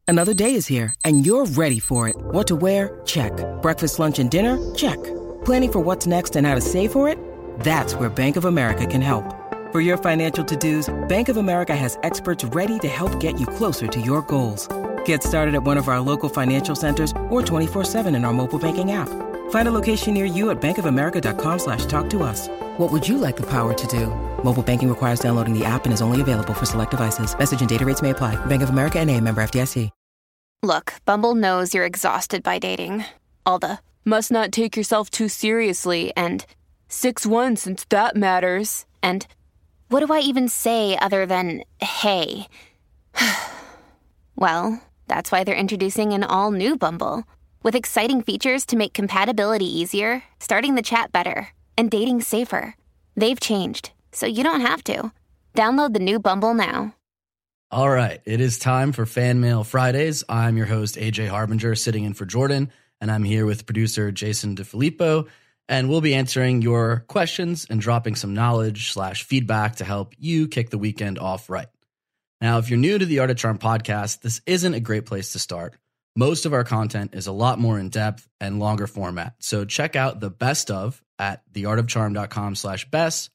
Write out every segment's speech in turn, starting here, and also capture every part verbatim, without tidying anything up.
Another day is here, and you're ready for it. What to wear? Check. Breakfast, lunch, and dinner? Check. Planning for what's next and how to save for it? That's where Bank of America can help. For your financial to-dos, Bank of America has experts ready to help get you closer to your goals. Get started at one of our local financial centers or twenty-four seven in our mobile banking app. Find a location near you at bankofamerica.com slash talk to us. What would you like the power to do? Mobile banking requires downloading the app and is only available for select devices. Message and data rates may apply. Bank of America N A, member F D I C. Look, Bumble knows you're exhausted by dating. All the must not take yourself too seriously and six one since that matters. And what do I even say other than hey? Well, that's why they're introducing an all-new Bumble with exciting features to make compatibility easier, starting the chat better, and dating safer. They've changed, so you don't have to. Download the new Bumble now. All right, it is time for Fan Mail Fridays. I'm your host, A J Harbinger, sitting in for Jordan, and I'm here with producer Jason DeFilippo, and we'll be answering your questions and dropping some knowledge slash feedback to help you kick the weekend off right. Now, if you're new to the Art of Charm podcast, this isn't a great place to start. Most of our content is a lot more in-depth and longer format, so check out the best of at theartofcharm.com slash best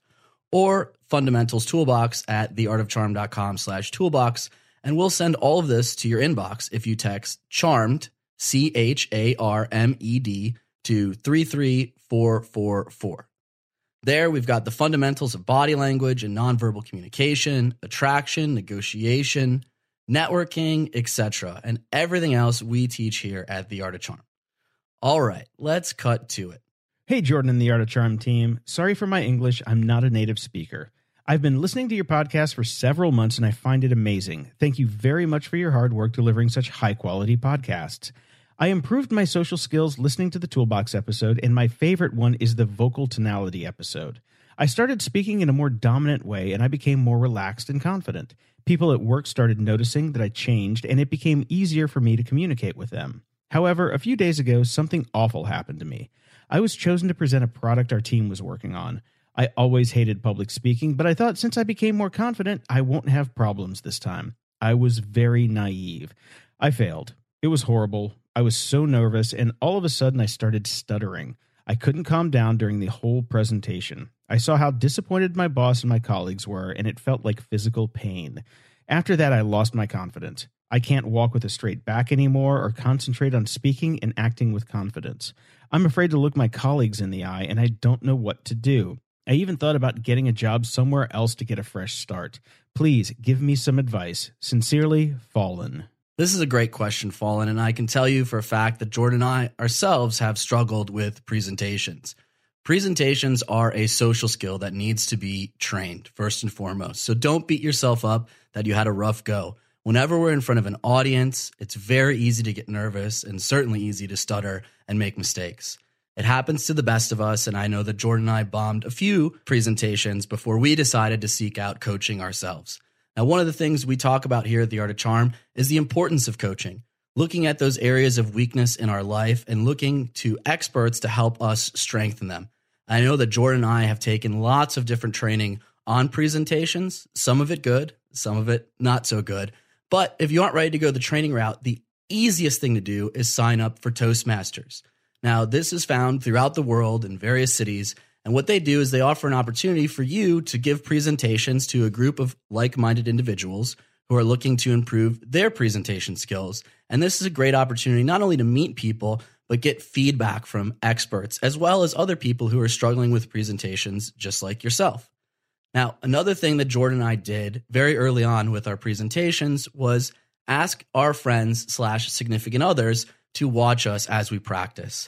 or Fundamentals Toolbox at theartofcharm.com slash toolbox, and we'll send all of this to your inbox if you text CHARMED, C H A R M E D, to three three four four four. There, we've got the fundamentals of body language and nonverbal communication, attraction, negotiation, networking, et cetera, and everything else we teach here at The Art of Charm. All right, let's cut to it. Hey, Jordan and the Art of Charm team. Sorry for my English. I'm not a native speaker. I've been listening to your podcast for several months, and I find it amazing. Thank you very much for your hard work delivering such high-quality podcasts. I improved my social skills listening to the Toolbox episode, and my favorite one is the vocal tonality episode. I started speaking in a more dominant way, and I became more relaxed and confident. People at work started noticing that I changed, and it became easier for me to communicate with them. However, a few days ago, something awful happened to me. I was chosen to present a product our team was working on. I always hated public speaking, but I thought since I became more confident, I won't have problems this time. I was very naive. I failed. It was horrible. I was so nervous, and all of a sudden I started stuttering. I couldn't calm down during the whole presentation. I saw how disappointed my boss and my colleagues were, and it felt like physical pain. After that, I lost my confidence. I can't walk with a straight back anymore or concentrate on speaking and acting with confidence. I'm afraid to look my colleagues in the eye, and I don't know what to do. I even thought about getting a job somewhere else to get a fresh start. Please give me some advice. Sincerely, Fallen. This is a great question, Fallen, and I can tell you for a fact that Jordan and I ourselves have struggled with presentations. Presentations are a social skill that needs to be trained, first and foremost. So don't beat yourself up that you had a rough go. Whenever we're in front of an audience, it's very easy to get nervous and certainly easy to stutter and make mistakes. It happens to the best of us, and I know that Jordan and I bombed a few presentations before we decided to seek out coaching ourselves. Now, one of the things we talk about here at The Art of Charm is the importance of coaching, looking at those areas of weakness in our life and looking to experts to help us strengthen them. I know that Jordan and I have taken lots of different training on presentations, some of it good, some of it not so good. But if you aren't ready to go the training route, the easiest thing to do is sign up for Toastmasters. Now, this is found throughout the world in various cities, and what they do is they offer an opportunity for you to give presentations to a group of like-minded individuals who are looking to improve their presentation skills. And this is a great opportunity not only to meet people, but get feedback from experts, as well as other people who are struggling with presentations just like yourself. Now, another thing that Jordan and I did very early on with our presentations was ask our friends slash significant others to watch us as we practice.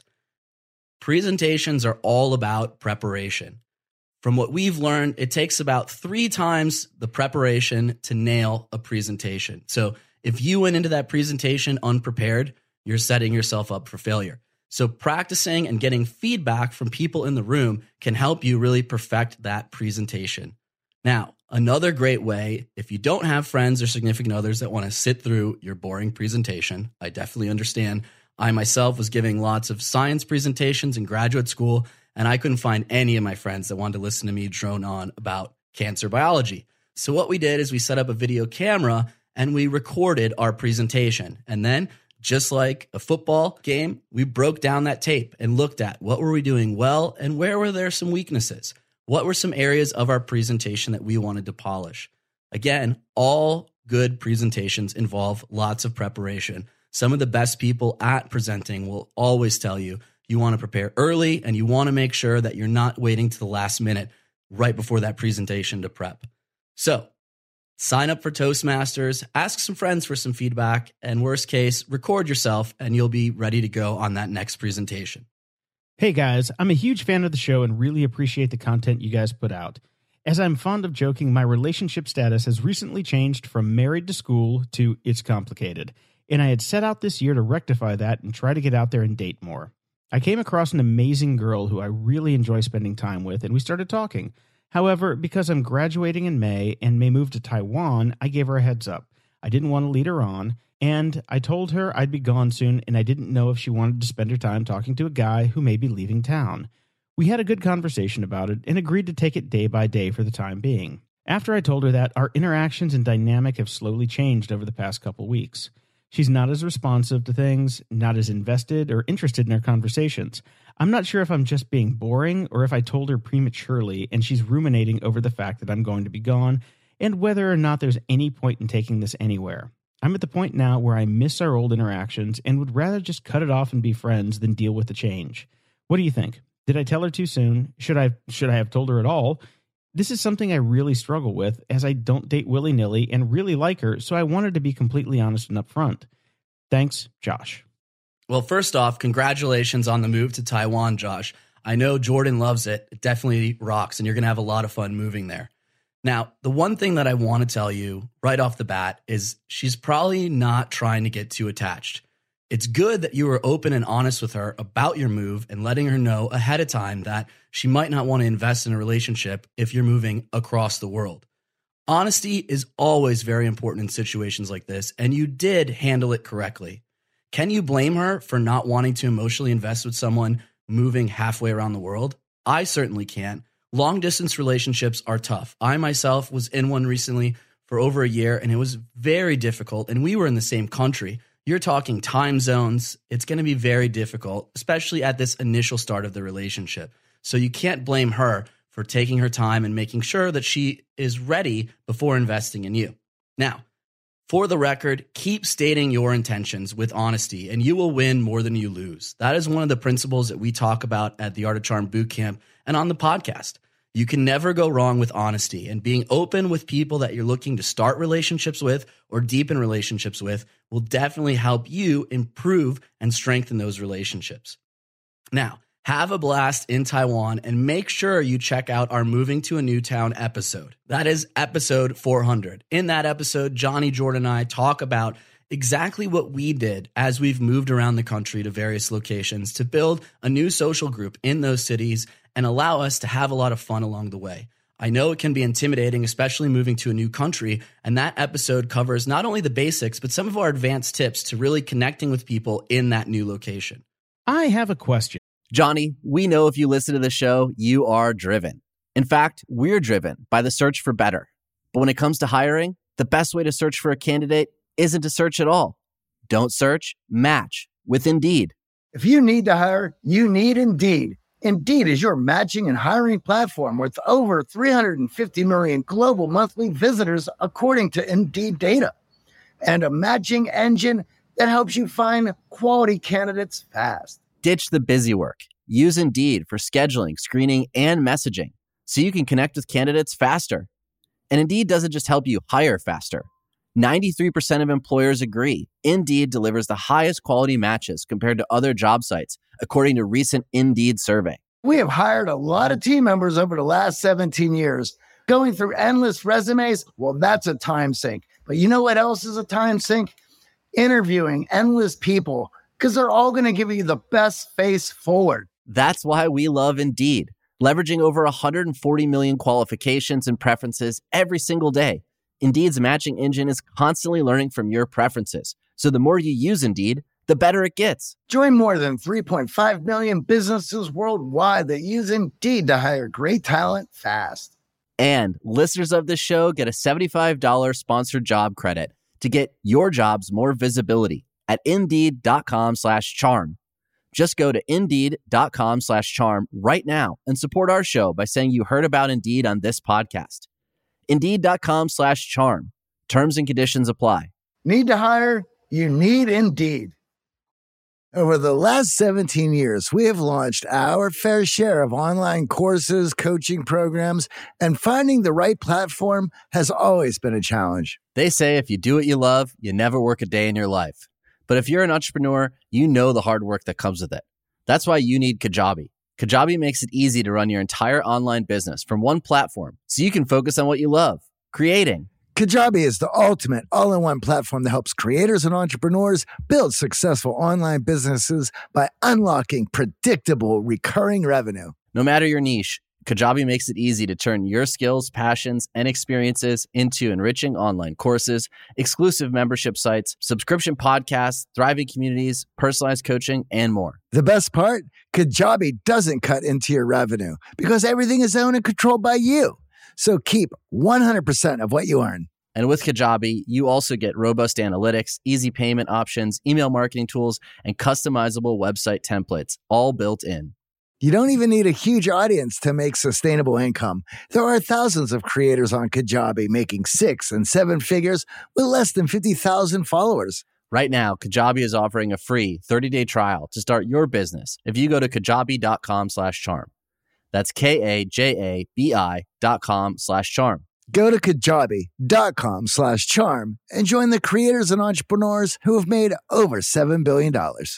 Presentations are all about preparation. From what we've learned, it takes about three times the preparation to nail a presentation. So if you went into that presentation unprepared, you're setting yourself up for failure. So practicing and getting feedback from people in the room can help you really perfect that presentation. Now, another great way, if you don't have friends or significant others that want to sit through your boring presentation, I definitely understand. I myself was giving lots of science presentations in graduate school, and I couldn't find any of my friends that wanted to listen to me drone on about cancer biology. So what we did is we set up a video camera and we recorded our presentation. And then, just like a football game, we broke down that tape and looked at what were we doing well and where were there some weaknesses. What were some areas of our presentation that we wanted to polish? Again, all good presentations involve lots of preparation. Some of the best people at presenting will always tell you you want to prepare early and you want to make sure that you're not waiting to the last minute right before that presentation to prep. So sign up for Toastmasters, ask some friends for some feedback, and worst case, record yourself and you'll be ready to go on that next presentation. Hey guys, I'm a huge fan of the show and really appreciate the content you guys put out. As I'm fond of joking, my relationship status has recently changed from married to school to it's complicated, and I had set out this year to rectify that and try to get out there and date more. I came across an amazing girl who I really enjoy spending time with, and we started talking. However, because I'm graduating in May and may move to Taiwan, I gave her a heads up. I didn't want to lead her on, and I told her I'd be gone soon, and I didn't know if she wanted to spend her time talking to a guy who may be leaving town. We had a good conversation about it and agreed to take it day by day for the time being. After I told her that, our interactions and dynamic have slowly changed over the past couple weeks. She's not as responsive to things, not as invested or interested in our conversations. I'm not sure if I'm just being boring or if I told her prematurely and she's ruminating over the fact that I'm going to be gone and whether or not there's any point in taking this anywhere. I'm at the point now where I miss our old interactions and would rather just cut it off and be friends than deal with the change. What do you think? Did I tell her too soon? Should I should I have told her at all? This is something I really struggle with, as I don't date willy-nilly and really like her, so I wanted to be completely honest and upfront. Thanks, Josh. Well, first off, congratulations on the move to Taiwan, Josh. I know Jordan loves it. It definitely rocks, and you're going to have a lot of fun moving there. Now, the one thing that I want to tell you right off the bat is she's probably not trying to get too attached. It's good that you were open and honest with her about your move and letting her know ahead of time that she might not want to invest in a relationship if you're moving across the world. Honesty is always very important in situations like this, and you did handle it correctly. Can you blame her for not wanting to emotionally invest with someone moving halfway around the world? I certainly can't. Long distance relationships are tough. I myself was in one recently for over a year, and it was very difficult, and we were in the same country. You're talking time zones. It's going to be very difficult, especially at this initial start of the relationship. So you can't blame her for taking her time and making sure that she is ready before investing in you. Now, for the record, keep stating your intentions with honesty, and you will win more than you lose. That is one of the principles that we talk about at the Art of Charm Bootcamp and on the podcast. You can never go wrong with honesty, and being open with people that you're looking to start relationships with or deepen relationships with will definitely help you improve and strengthen those relationships. Now, have a blast in Taiwan and make sure you check out our Moving to a New Town episode. That is episode four hundred. In that episode, Johnny, Jordan, and I talk about exactly what we did as we've moved around the country to various locations to build a new social group in those cities and allow us to have a lot of fun along the way. I know it can be intimidating, especially moving to a new country, and that episode covers not only the basics, but some of our advanced tips to really connecting with people in that new location. I have a question. Johnny, we know if you listen to the show, you are driven. In fact, we're driven by the search for better. But when it comes to hiring, the best way to search for a candidate isn't to search at all. Don't search, match with Indeed. If you need to hire, you need Indeed. Indeed is your matching and hiring platform with over three hundred fifty million global monthly visitors, according to Indeed data, and a matching engine that helps you find quality candidates fast. Ditch the busy work. Use Indeed for scheduling, screening, and messaging so you can connect with candidates faster. And Indeed doesn't just help you hire faster. ninety-three percent of employers agree Indeed delivers the highest quality matches compared to other job sites, according to recent Indeed survey. We have hired a lot of team members over the last seventeen years. Going through endless resumes, well, that's a time sink. But you know what else is a time sink? Interviewing endless people, because they're all going to give you the best face forward. That's why we love Indeed, leveraging over one hundred forty million qualifications and preferences every single day. Indeed's matching engine is constantly learning from your preferences. So the more you use Indeed, the better it gets. Join more than three point five million businesses worldwide that use Indeed to hire great talent fast. And listeners of this show get a seventy-five dollars sponsored job credit to get your jobs more visibility at Indeed.com slash charm. Just go to Indeed.com slash charm right now and support our show by saying you heard about Indeed on this podcast. Indeed.com slash charm. Terms and conditions apply. Need to hire? You need Indeed. Over the last seventeen years, we have launched our fair share of online courses, coaching programs, and finding the right platform has always been a challenge. They say if you do what you love, you never work a day in your life. But if you're an entrepreneur, you know the hard work that comes with it. That's why you need Kajabi. Kajabi makes it easy to run your entire online business from one platform so you can focus on what you love, creating. Kajabi is the ultimate all-in-one platform that helps creators and entrepreneurs build successful online businesses by unlocking predictable, recurring revenue. No matter your niche, Kajabi makes it easy to turn your skills, passions, and experiences into enriching online courses, exclusive membership sites, subscription podcasts, thriving communities, personalized coaching, and more. The best part? Kajabi doesn't cut into your revenue because everything is owned and controlled by you. So keep one hundred percent of what you earn. And with Kajabi, you also get robust analytics, easy payment options, email marketing tools, and customizable website templates, all built in. You don't even need a huge audience to make sustainable income. There are thousands of creators on Kajabi making six and seven figures with less than fifty thousand followers. Right now, Kajabi is offering a free thirty-day trial to start your business if you go to kajabi.com slash charm. That's K-A-J-A-B-I dot com slash charm. Go to kajabi.com slash charm and join the creators and entrepreneurs who have made over seven billion dollars.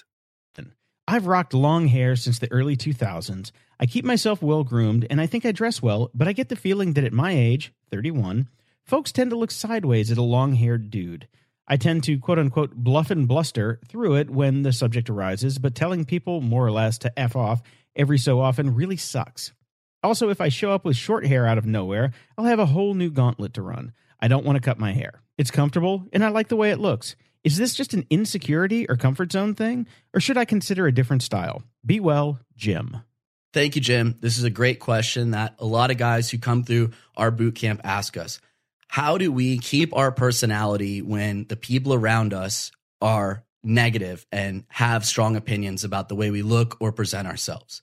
I've rocked long hair since the early two thousands. I keep myself well-groomed, and I think I dress well, but I get the feeling that at my age, thirty-one, folks tend to look sideways at a long-haired dude. I tend to, quote-unquote, bluff and bluster through it when the subject arises, but telling people more or less to F off every so often really sucks. Also, if I show up with short hair out of nowhere, I'll have a whole new gauntlet to run. I don't want to cut my hair. It's comfortable, and I like the way it looks. Is this just an insecurity or comfort zone thing, or should I consider a different style? Be well, Jim. Thank you, Jim. This is a great question that a lot of guys who come through our boot camp ask us. How do we keep our personality when the people around us are negative and have strong opinions about the way we look or present ourselves?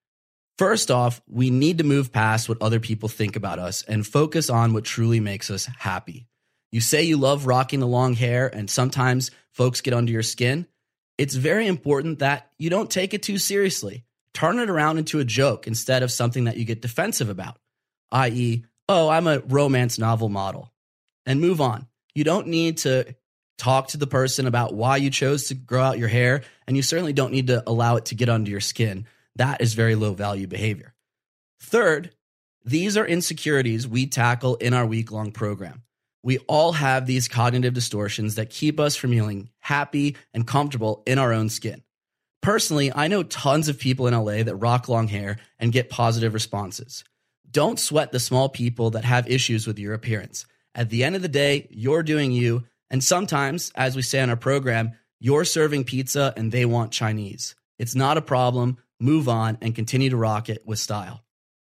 First off, we need to move past what other people think about us and focus on what truly makes us happy. You say you love rocking the long hair and sometimes folks get under your skin. It's very important that you don't take it too seriously. Turn it around into a joke instead of something that you get defensive about, that is, oh, I'm a romance novel model, and move on. You don't need to talk to the person about why you chose to grow out your hair, and you certainly don't need to allow it to get under your skin. That is very low value behavior. Third, these are insecurities we tackle in our week-long program. We all have these cognitive distortions that keep us from feeling happy and comfortable in our own skin. Personally, I know tons of people in L A that rock long hair and get positive responses. Don't sweat the small people that have issues with your appearance. At the end of the day, you're doing you, and sometimes, as we say on our program, you're serving pizza and they want Chinese. It's not a problem. Move on and continue to rock it with style.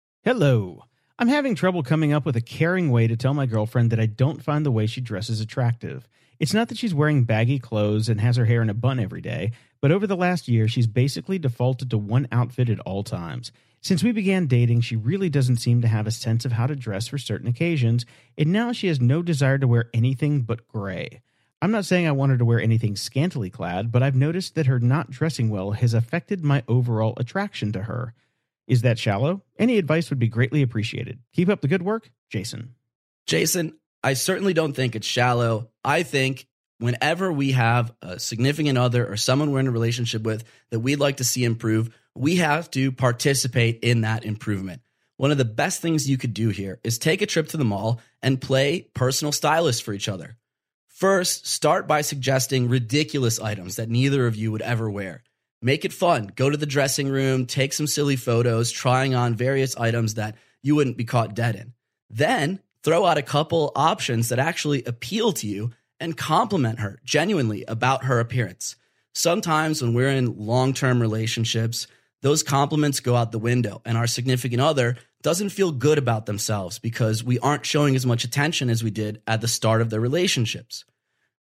Hello. I'm having trouble coming up with a caring way to tell my girlfriend that I don't find the way she dresses attractive. It's not that she's wearing baggy clothes and has her hair in a bun every day, but over the last year, she's basically defaulted to one outfit at all times. Since we began dating, she really doesn't seem to have a sense of how to dress for certain occasions, and now she has no desire to wear anything but gray. I'm not saying I want her to wear anything scantily clad, but I've noticed that her not dressing well has affected my overall attraction to her. Is that shallow? Any advice would be greatly appreciated. Keep up the good work, Jason. Jason, I certainly don't think it's shallow. I think whenever we have a significant other or someone we're in a relationship with that we'd like to see improve, we have to participate in that improvement. One of the best things you could do here is take a trip to the mall and play personal stylist for each other. First, start by suggesting ridiculous items that neither of you would ever wear. Make it fun. Go to the dressing room, take some silly photos, trying on various items that you wouldn't be caught dead in. Then throw out a couple options that actually appeal to you and compliment her genuinely about her appearance. Sometimes when we're in long-term relationships, those compliments go out the window and our significant other doesn't feel good about themselves because we aren't showing as much attention as we did at the start of their relationships.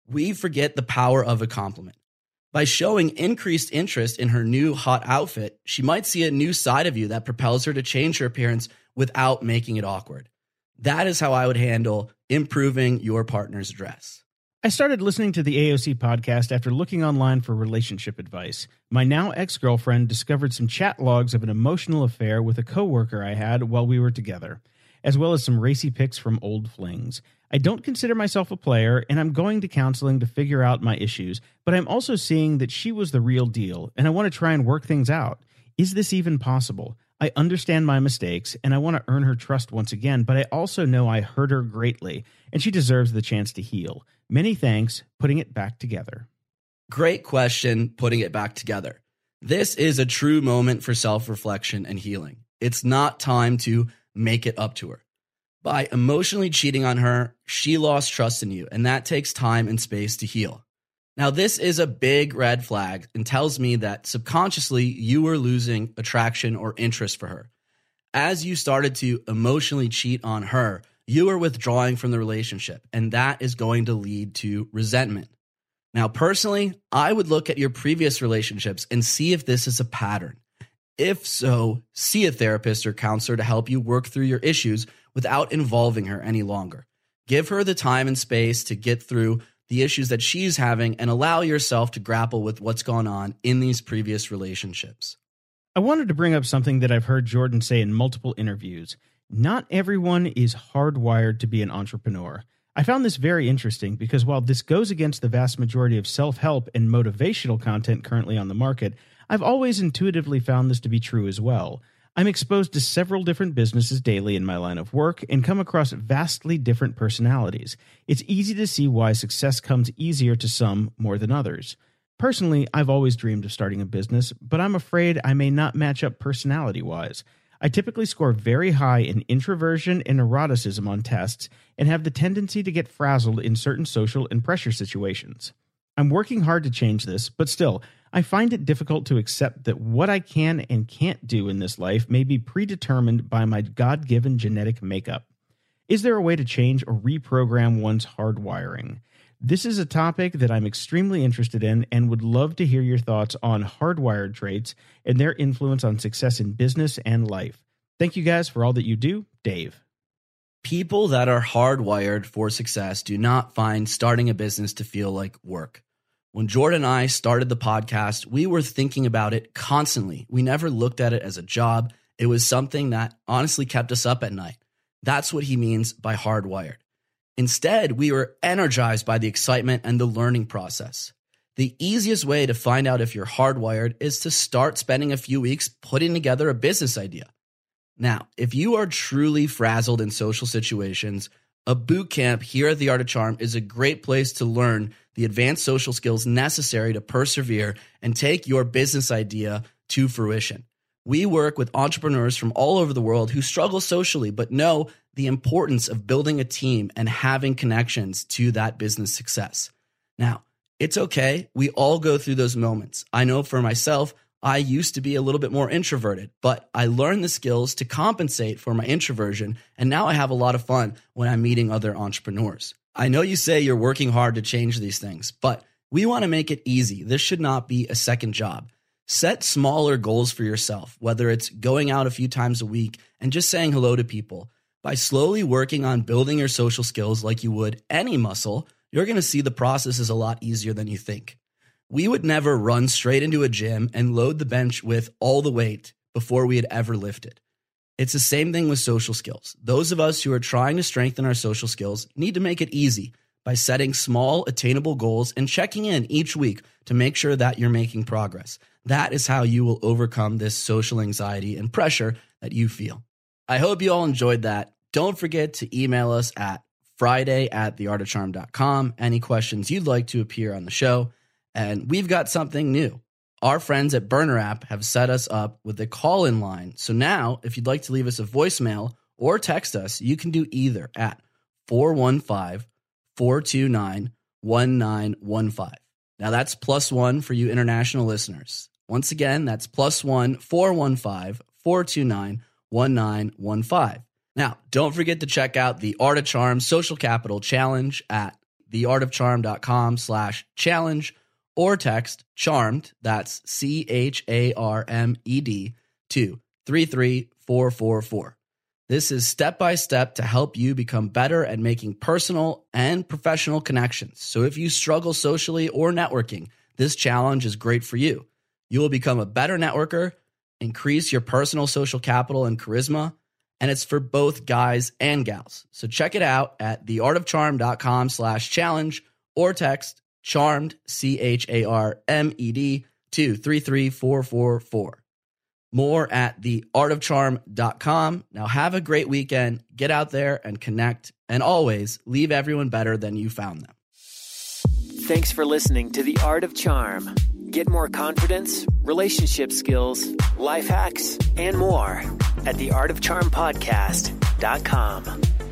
we forget the power of a compliment. By showing increased interest in her new hot outfit, she might see a new side of you that propels her to change her appearance without making it awkward. That is how I would handle improving your partner's dress. I started listening to the A O C podcast after looking online for relationship advice. My now ex-girlfriend discovered some chat logs of an emotional affair with a coworker I had while we were together, as well as some racy pics from old flings. I don't consider myself a player, and I'm going to counseling to figure out my issues, but I'm also seeing that she was the real deal, and I want to try and work things out. Is this even possible? I understand my mistakes, and I want to earn her trust once again, but I also know I hurt her greatly, and she deserves the chance to heal. Many thanks, putting it back together. Great question, putting it back together. This is a true moment for self-reflection and healing. It's not time to make it up to her. By emotionally cheating on her, she lost trust in you, and that takes time and space to heal. Now, this is a big red flag and tells me that subconsciously you were losing attraction or interest for her. As you started to emotionally cheat on her, you are withdrawing from the relationship, and that is going to lead to resentment. Now, personally, I would look at your previous relationships and see if this is a pattern. If so, see a therapist or counselor to help you work through your issues without involving her any longer. Give her the time and space to get through the issues that she's having and allow yourself to grapple with what's gone on in these previous relationships. I wanted to bring up something that I've heard Jordan say in multiple interviews. Not everyone is hardwired to be an entrepreneur. I found this very interesting because while this goes against the vast majority of self-help and motivational content currently on the market, I've always intuitively found this to be true as well. I'm exposed to several different businesses daily in my line of work and come across vastly different personalities. It's easy to see why success comes easier to some more than others. Personally, I've always dreamed of starting a business, but I'm afraid I may not match up personality-wise. I typically score very high in introversion and neuroticism on tests and have the tendency to get frazzled in certain social and pressure situations. I'm working hard to change this, but still, I find it difficult to accept that what I can and can't do in this life may be predetermined by my God-given genetic makeup. Is there a way to change or reprogram one's hardwiring? This is a topic that I'm extremely interested in and would love to hear your thoughts on hardwired traits and their influence on success in business and life. Thank you guys for all that you do, Dave. People that are hardwired for success do not find starting a business to feel like work. When Jordan and I started the podcast, we were thinking about it constantly. We never looked at it as a job. It was something that honestly kept us up at night. That's what he means by hardwired. Instead, we were energized by the excitement and the learning process. The easiest way to find out if you're hardwired is to start spending a few weeks putting together a business idea. Now, if you are truly frazzled in social situations, a boot camp here at The Art of Charm is a great place to learn the advanced social skills necessary to persevere and take your business idea to fruition. We work with entrepreneurs from all over the world who struggle socially, but know the importance of building a team and having connections to that business success. Now, it's okay. We all go through those moments. I know for myself, I used to be a little bit more introverted, but I learned the skills to compensate for my introversion, and now I have a lot of fun when I'm meeting other entrepreneurs. I know you say you're working hard to change these things, but we want to make it easy. This should not be a second job. Set smaller goals for yourself, whether it's going out a few times a week and just saying hello to people. By slowly working on building your social skills like you would any muscle, you're going to see the process is a lot easier than you think. We would never run straight into a gym and load the bench with all the weight before we had ever lifted. It's the same thing with social skills. Those of us who are trying to strengthen our social skills need to make it easy by setting small, attainable goals and checking in each week to make sure that you're making progress. That is how you will overcome this social anxiety and pressure that you feel. I hope you all enjoyed that. Don't forget to email us at friday at the art of charm dot com. Any questions you'd like to appear on the show. And we've got something new. Our friends at Burner App have set us up with a call-in line. So now, if you'd like to leave us a voicemail or text us, you can do either at four one five, four two nine, one nine one five. Now that's plus one for you international listeners. Once again, that's plus one, four one five, four two nine, one nine one five. Now, don't forget to check out the Art of Charm Social Capital Challenge at theartofcharm.com slash challenge or text CHARMED, that's C H A R M E D, to three three four four four. This is step-by-step to help you become better at making personal and professional connections. So if you struggle socially or networking, this challenge is great for you. You will become a better networker, increase your personal social capital and charisma, and it's for both guys and gals. So check it out at theartofcharm.com slash challenge or text CHARMED, C H A R M E D, to three three four four four. More at the art of charm dot com. Now have a great weekend. Get out there and connect. And always leave everyone better than you found them. Thanks for listening to The Art of Charm. Get more confidence, relationship skills, life hacks, and more at the art of charm podcast dot com.